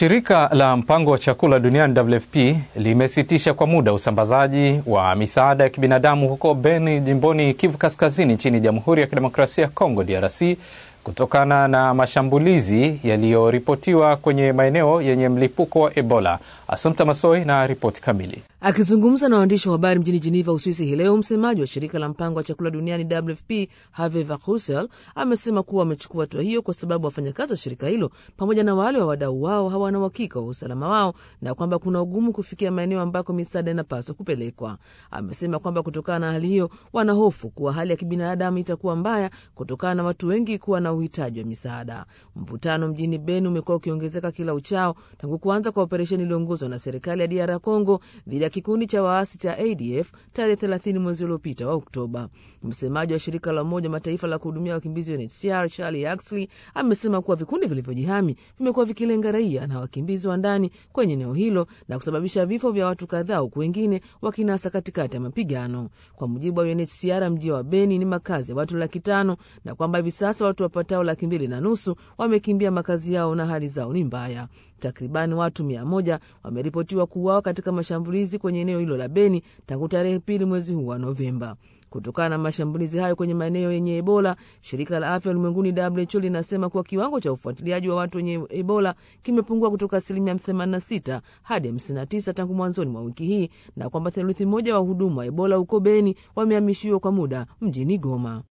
Shirika la mpango wa chakula duniani WFP limesitisha kwa muda usambazaji wa misaada ya kibinadamu huko Beni, jimboni Kivu Kaskazini nchini Jamhuri ya Kidemokrasia ya Kongo DRC kutokana na mashambulizi yaliyoripotiwa kwenye maeneo yenye mlipuko wa Ebola. Assumpta Masoi na ripoti kamili. Akizungumza na waandishi wa habari mjini Geneva, Uswisi hii leo, msemaji wa shirika la mpango wa chakula duniani WFP Hervé Verheusen amesema kuwa wamechukua hatua hiyo kwa sababu wafanyakazi wa shirika hilo pamoja na wale wa wadau wao hawana uhakika wa usalama wao na kwamba kuna ugumu kufikia maeneo ambako misaada inapaswa kupelekwa. Amesema kwamba kutokana na hali hiyo wanahofu kuwa hali ya kibinadamu itakuwa mbaya kutokana na watu wengi kuwa na uhitaji wa misaada. Mvutano mjini Beni umekuwa ukiongezeka kila uchao tangu kuanza kwa operesheni iliyoongozwa na serikali ya DR Congo dhidi ya kikundi cha waasi cha ADF tarehe 30 mwezi uliopita wa Oktoba. Msemaji wa shirika la Umoja Mataifa la kuhudumia wakimbizi UNHCR Charlie Axley amesema kuwa vikundi vilivyojihami vimekuwa vikilenga raia na wakimbizi wa ndani kwenye eneo hilo na kusababisha vifo vya watu kadhaa, huku wengine wakinasa katikati ya mapigano. Kwa mujibu wa UNHCR, mji wa Beni ni makazi ya watu 500,000 na kwamba hivi sasa watu wapatao 250,000 wamekimbia makazi yao na hali zao ni mbaya. Takribani watu 100 wameripotiwa kuuawa katika mashambulizi kwenye eneo hilo la Beni tangu tarehe 2 mwezi huu wa Novemba. Kutokana na mashambulizi hayo kwenye maeneo yenye Ebola, shirika la afya ulimwenguni WHO linasema kuwa kiwango cha ufuatiliaji wa watu wenye Ebola kimepungua kutoka 86% hadi 59% tangu mwanzoni mwa wiki hii, na kwamba theluthi moja wa wahudumu wa Ebola huko Beni wamehamishiwa kwa muda mjini Goma.